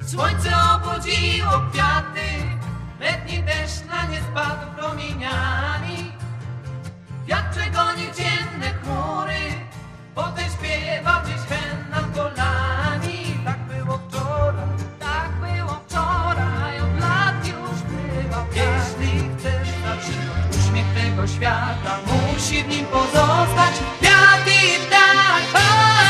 Słońce obudziło kwiaty, letni deszcz na nie spadł promieniami. Wiatr przegonił ciemne chmury, potem śpiewał gdzieś hen nad polami. Tak było wczoraj, od lat już bywa. Jeśli chcesz zatrzymać uśmiech tego świata, musi w nim pozostać kwiat i ptak.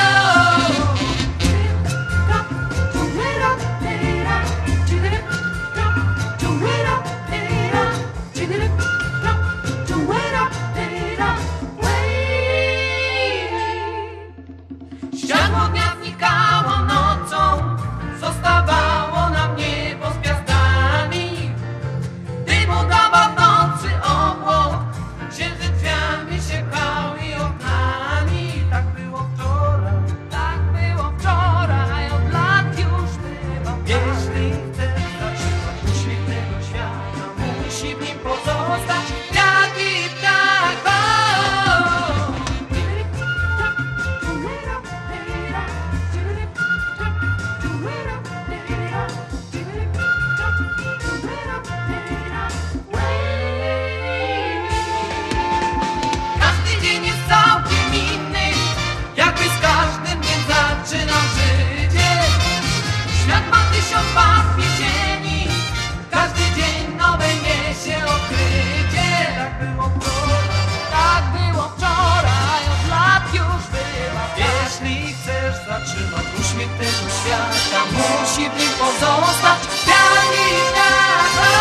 Światło dnia znikało nocą, zostawało nam niebo z gwiazdami. Dym udawał w nocy obłok, księżyc drzwiami się pchał i oknami. Tak było wczoraj, od lat już bywa. Jeśli chcesz zatrzymać uśmiech tego świata, musi w nim pozostać kwiat i ptak. Każdy dzień jest całkiem inny, jakby z każdym dniem zaczynał życie. Świat ma 1000 barw i cieni, każdy dzień nowe niesie odkrycie. Tak było wczoraj, od lat już bywa. Jeśli chcesz zatrzymać uśmiech tego świata, musi w nim pozostać kwiat i ptak.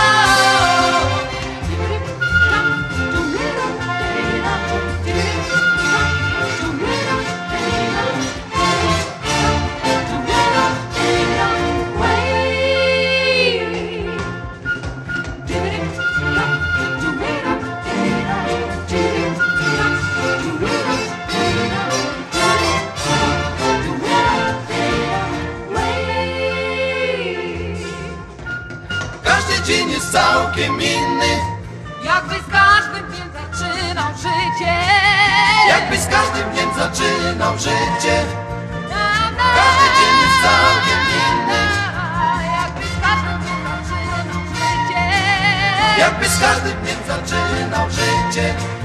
Każdy dzień jest całkiem inny, jakby z każdym dniem zaczynał życie. Jakby z każdym dniem zaczynał życie. Każdy dzień jest całkiem inny, jakby z każdym dniem zaczynał życie. Jakby z każdym dniem zaczynał życie.